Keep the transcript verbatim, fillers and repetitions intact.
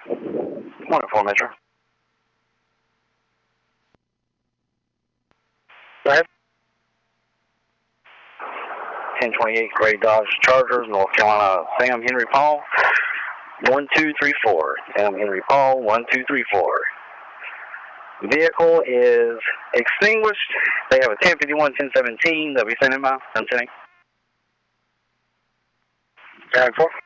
Morning, four Metro. Go ahead. ten twenty-eight Gray Dodge Chargers, North Carolina. Sam Henry Paul. one two three four. Sam Henry Paul. one two three four. Vehicle is extinguished. They have a ten fifty-one, ten seventeen. They'll be sending them out. I'm sending. Four.